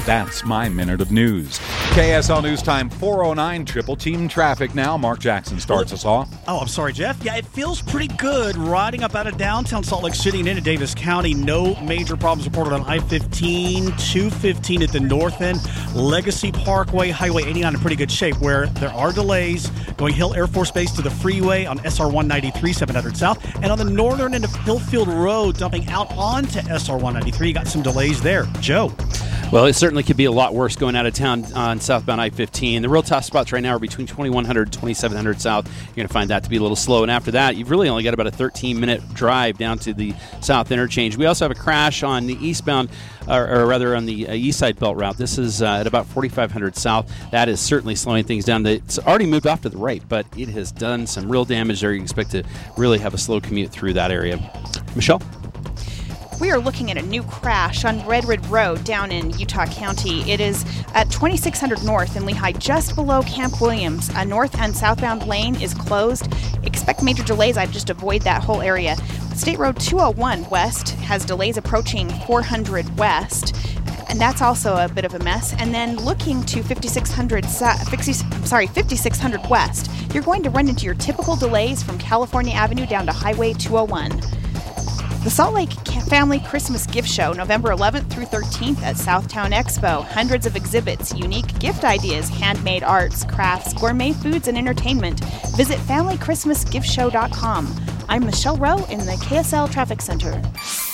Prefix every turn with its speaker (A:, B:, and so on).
A: That's my Minute of News. KSL News Time 4:09, Triple Team Traffic now. Mark Jackson starts us off.
B: Oh, I'm sorry, Jeff. Yeah, it feels pretty good riding up out of downtown Salt Lake City and into Davis County. No major problems reported on I-15, 215 at the north end. Legacy Parkway, Highway 89 in pretty good shape, where there are delays going Hill Air Force Base to the freeway on SR 193, 700 South. And on the northern end of Hillfield Road, dumping out onto SR 193, you got some delays there. Joe.
C: Well, it certainly could be a lot worse going out of town on southbound I-15. The real tough spots right now are between 2100 and 2700 South. You're going to find that to be a little slow. And after that, you've really only got about a 13-minute drive down to the south interchange. We also have a crash on the eastbound, or rather on the east side belt route. This is at about 4500 South. That is certainly slowing things down. It's already moved off to the right, but it has done some real damage there. You expect to really have a slow commute through that area. Michelle?
D: We are looking at a new crash on Redwood Road down in Utah County. It is at 2600 North in Lehigh, just below Camp Williams. A north and southbound lane is closed. Expect major delays. I'd just avoid that whole area. State Road 201 West has delays approaching 400 West. And that's also a bit of a mess. And then looking to 5600 West, you're going to run into your typical delays from California Avenue down to Highway 201. The Salt Lake Family Christmas Gift Show, November 11th through 13th at Southtown Expo. Hundreds of exhibits, unique gift ideas, handmade arts, crafts, gourmet foods, and entertainment. Visit FamilyChristmasGiftShow.com. I'm Michelle Rowe in the KSL Traffic Center.